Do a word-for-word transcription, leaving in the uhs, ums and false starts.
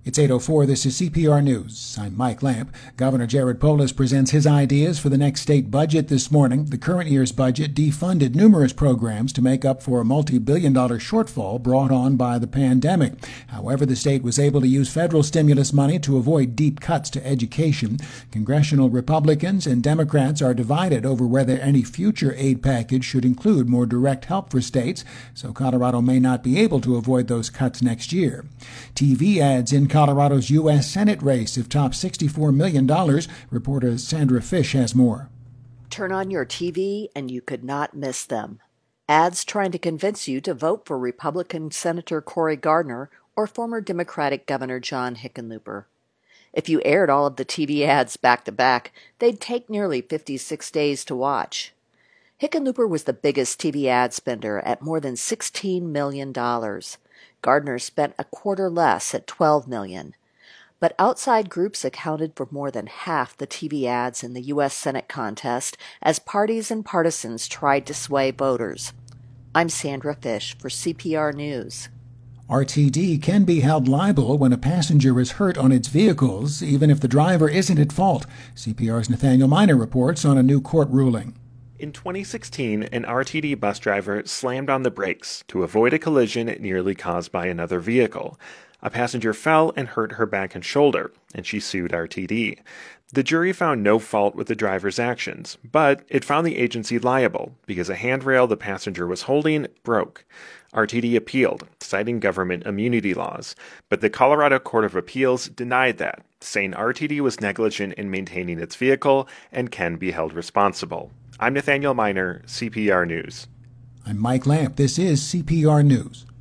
It's eight oh four. This is C P R News. I'm Mike Lamp. Governor Jared Polis presents his ideas for the next state budget this morning. The current year's budget defunded numerous programs to make up for a multi-billion dollar shortfall brought on by the pandemic. However, the state was able to use federal stimulus money to avoid deep cuts to education. Congressional Republicans and Democrats are divided over whether any future aid package should include more direct help for states, so Colorado may not be able to avoid those cuts next year. T V ads in Colorado's U S Senate race have topped sixty-four million dollars. Reporter Sandra Fish has more. Turn on your T V and you could not miss them. Ads trying to convince you to vote for Republican Senator Cory Gardner or former Democratic Governor John Hickenlooper. If you aired all of the T V ads back to back, they'd take nearly fifty-six days to watch. Hickenlooper was the biggest T V ad spender at more than sixteen million dollars. Gardner spent a quarter less at twelve million dollars. But outside groups accounted for more than half the T V ads in the U S Senate contest as parties and partisans tried to sway voters. I'm Sandra Fish for C P R News. R T D can be held liable when a passenger is hurt on its vehicles, even if the driver isn't at fault. C P R's Nathaniel Miner reports on a new court ruling. In twenty sixteen, an R T D bus driver slammed on the brakes to avoid a collision nearly caused by another vehicle. A passenger fell and hurt her back and shoulder, and she sued R T D. The jury found no fault with the driver's actions, but it found the agency liable because a handrail the passenger was holding broke. R T D appealed, citing government immunity laws, but the Colorado Court of Appeals denied that, saying R T D was negligent in maintaining its vehicle and can be held responsible. I'm Nathaniel Miner, C P R News. I'm Mike Lamp. This is C P R News.